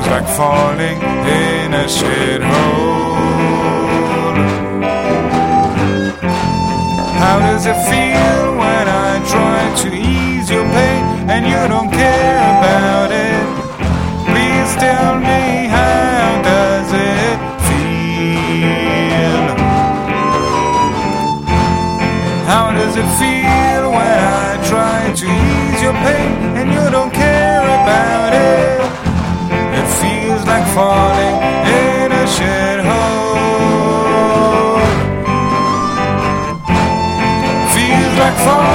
feels like falling in a shithole. How does it feel when I try to ease your pain and you don't care about it? Please tell me, how does it feel? How does it feel when I try to ease your pain and you don't care about it? It feels like falling in a shithole. Feels like falling